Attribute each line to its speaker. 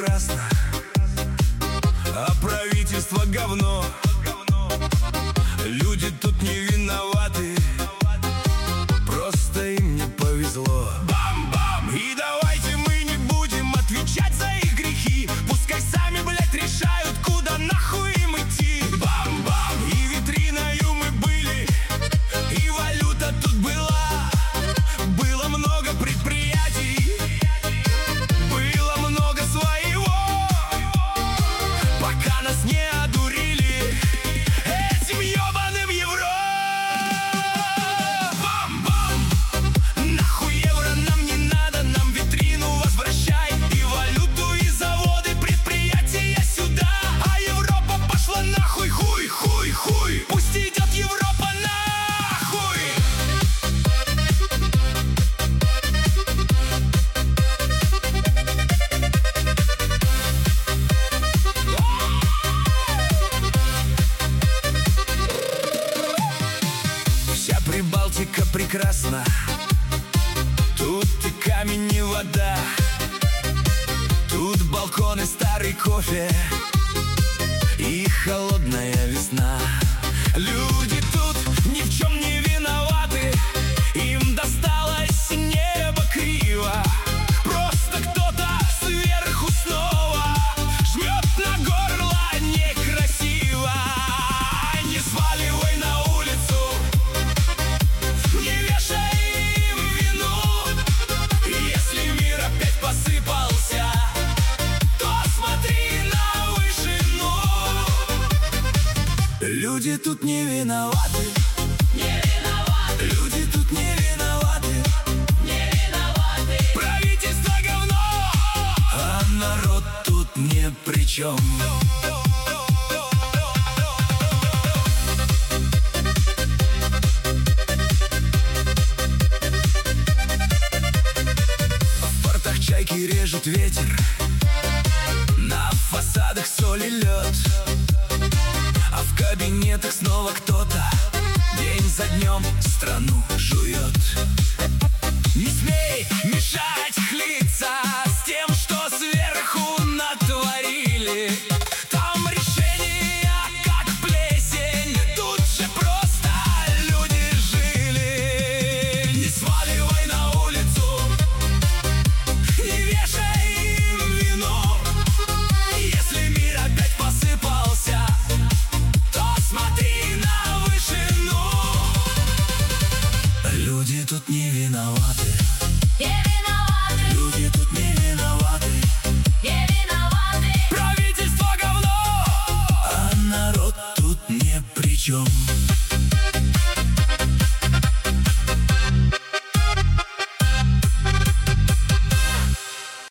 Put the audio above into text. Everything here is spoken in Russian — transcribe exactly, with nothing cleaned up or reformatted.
Speaker 1: прекрасно, а правительство говно. Люди тут не виноваты, просто им не повезло. Бам-бам! И давайте мы не будем отвечать за их грехи. Пускай сами, блядь, решают, куда нахуй им идти. Бам-бам! И витриною мы были, и валюта тут была. Было много предприятий, было много своего, пока нас не одурили этим ёбаным евро. Бам-бам! Нахуй евро нам не надо, нам витрину возвращай. И валюту, и заводы, предприятия сюда. А Европа пошла нахуй, хуй, хуй, хуй. Пусть идет Европа нахуй. Вся Прибалтика прекрасна, тут и камень, и вода. Тут балконы, старый кофе и холодная весна. Люди тут ни в чем не виноваты, им досталось с неба криво. Просто кто-то сверху снова жмет на горло некрасиво. Не сваливай на улицу, не вешай им вину. Если мир опять посыпался, то смотри на вышину. Люди тут не виноваты,
Speaker 2: Не виноваты,
Speaker 1: люди тут не виноваты.
Speaker 2: не виноваты.
Speaker 1: Правительство говно, а народ тут ни при чем. В портах чайки режет ветер, на фасадах соль и лед, а в кабинетах снова кто-то день за днем страну жует. Не смей мешать хлиться с тем, что сверху натворили. Там решения как плесень, тут же просто люди жили. Не сваливай на улицу, не вешай им вину. Если мир опять посыпался, то смотри на вышину. Люди тут не виноваты,
Speaker 2: Не виноваты,
Speaker 1: люди тут не виноваты.
Speaker 2: не виноваты.
Speaker 1: Правительство говно, а народ тут ни при чем.